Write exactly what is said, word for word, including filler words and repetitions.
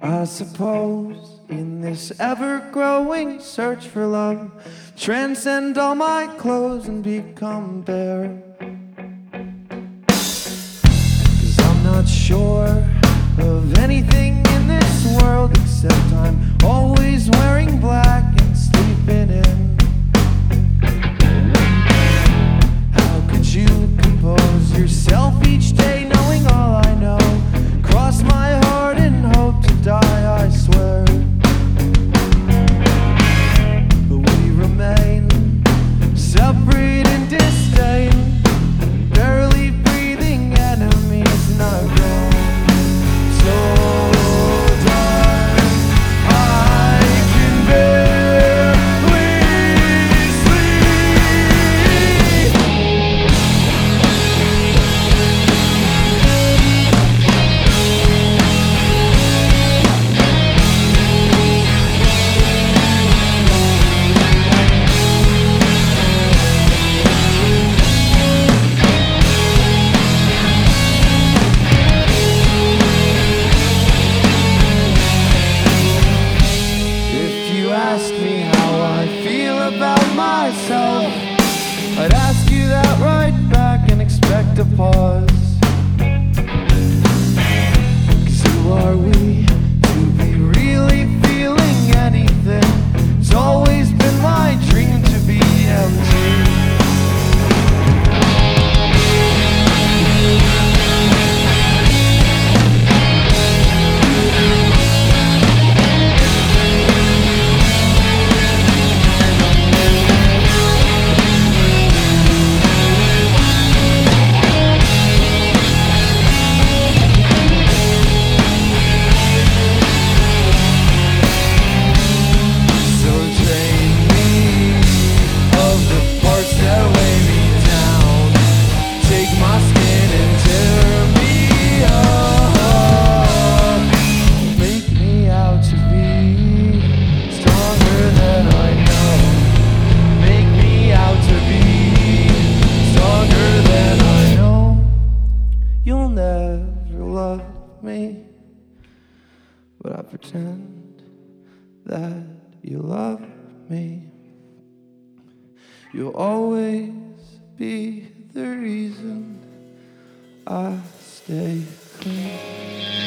I suppose in this ever-growing search for love, transcend all my clothes and become bare. 'Cause I'm not sure of anything in this world except I'm always wearing black and sleeping in. How could you compose yourself each day knowing all I know? Cross my heart and hope to die, I swear. But we remain separate in disdain, barely breathing enemies, and I've grown so dark I can barely sleep. If you ask me how I feel about myself, I'd ask you that right back and expect a pause. 'Cause who are we to be really feeling anything? It's always been my dream to be empty. So drain me of the parts that weigh me down. Take my skin and tear me up. Make me out to be stronger than I know. Make me out to be stronger than I know. You'll never love me, but I pretend that you love me. You'll always be the reason I stay clean.